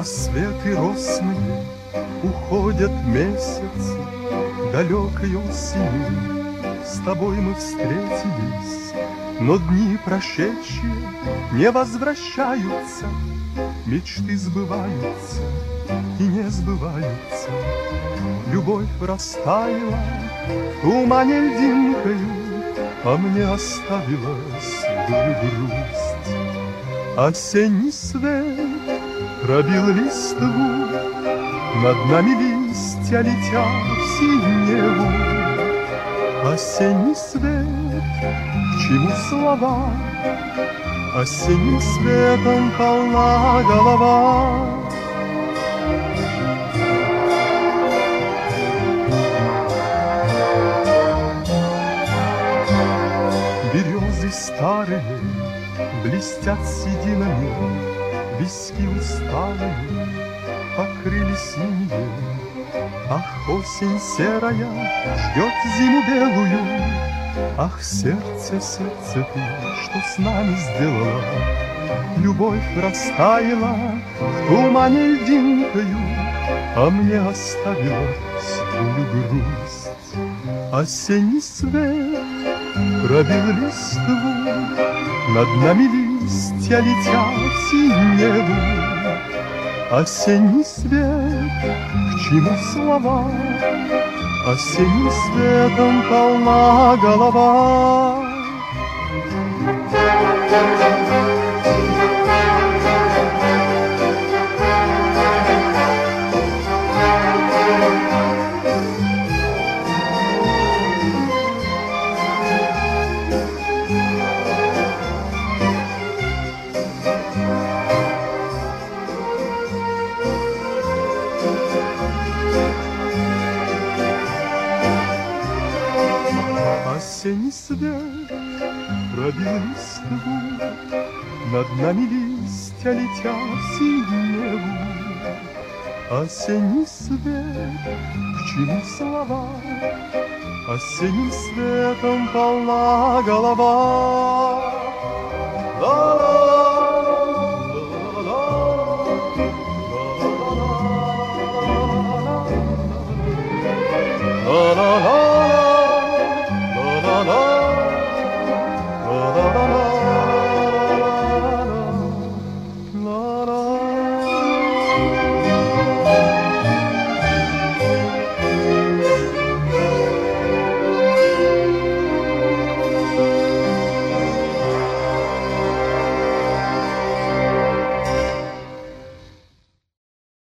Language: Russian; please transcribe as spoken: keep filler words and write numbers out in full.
Рассветы росные, уходят месяцы далекой осенью. С тобой мы встретились, но дни прошедшие не возвращаются. Мечты сбываются и не сбываются. Любовь растаяла в тумане льдинкою, а мне оставила свою грусть. Осенний свет пробил листву, над нами листья летят в синеву. Осенний свет, к чему слова? Осенним светом полна голова. Березы старые блестят сединами, виски усталые покрыли синие. Ах, осень серая ждет зиму белую. Ах, сердце, сердце ты, что с нами сделала? Любовь растаяла в тумане льдинкою, а мне оставила свою грусть. Осенний свет пробил листву, над нами листья летят в синеву. Осенний свет, к чему слова? Осенним светом полна голова. Осенний свет пробил листву, над нами листья летят в синеву. Осенний свет, к чему слова? Осенним светом полна голова. Ла-ла!